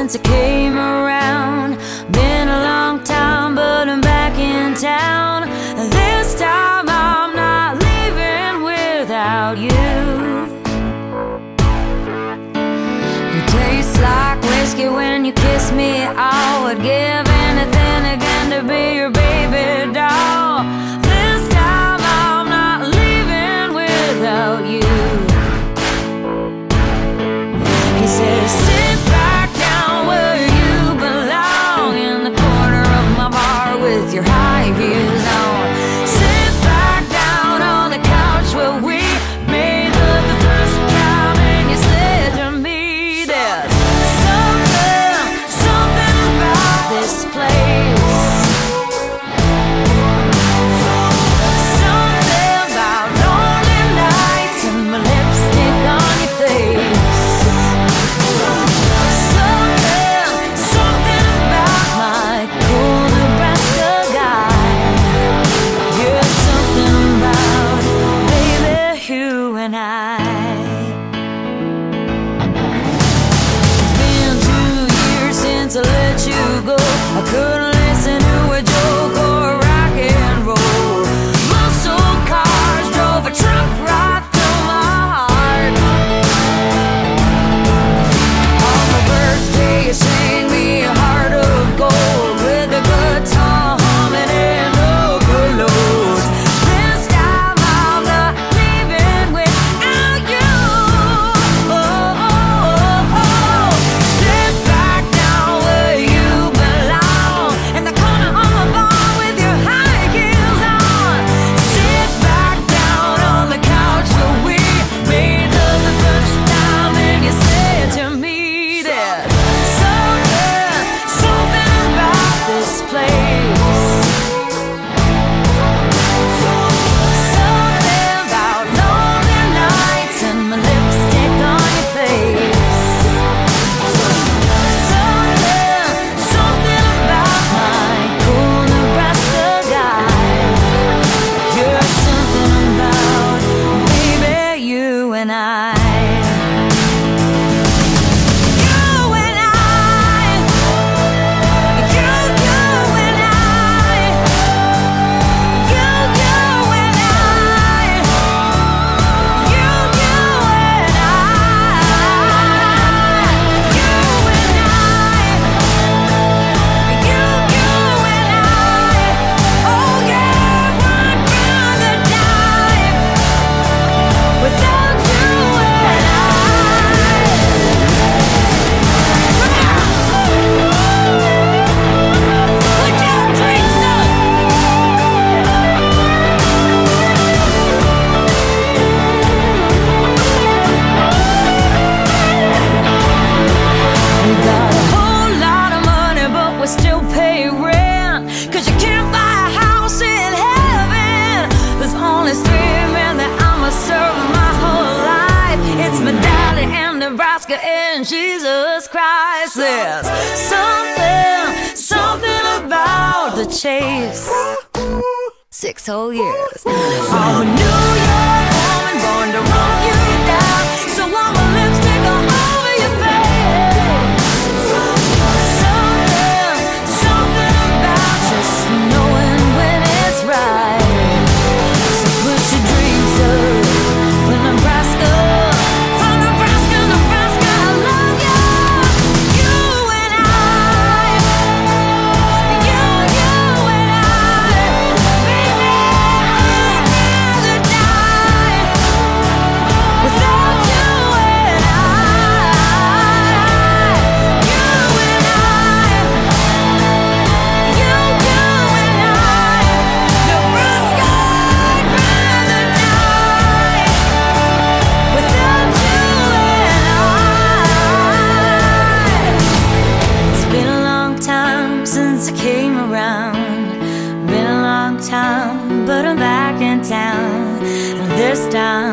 since I came around. Been a long time, but I'm back in town. This time I'm not leaving without you. You taste like whiskey when you kiss me. I would give anything again to be your baby doll. This time I'm not leaving without you. He says, sit back down where you belong, in the corner of my bar with your high heels on. Sit back down on the couch where we made love the first time, and you said to me, there's something about this place. Something about lonely nights and my lipstick on your face. Something about my cool Nebraska guy. Yeah, something about baby you and I. It's been 2 years since I let you go. I couldn't listen to a joke or rock and roll. Muscle cars drove a truck right through my heart. On my birthday you sang me a heart of gold, with a guitar humming and overload. This time I'm not leaving without you. Sit back down where you belong, in the corner of my bar with your high heels on. Sit back down on the couch where we made love the first time, and you said to me there's something about this place. Something about lonely nights and my lipstick on your face. Something about my cool Nebraska guy. You're something about baby you and I. You and I. You and I. You and I. You and I. You and I. Oh yeah, I'd rather die without you and put your drinks up. We got a whole lot of money, but we still pay rent. 'Cause you can't buy a house in heaven. There's only 3 men that I'ma serve my whole life. It's my daddy and Nebraska and Jesus Christ. There's something about the chase. 6 whole years. I'm a New York woman born to run you down, so I'm a lipstick all over your face. Something about just knowing when it's right. So put your dreams up for Nebraska. For Nebraska, Nebraska, I love you. You and I. You and I. Baby, I'd rather die without you and I. You and I. You and I. Nebraska, I'd rather die without you and I. It's been a long time since I came around. Been a long time, but I'm back in town. And this time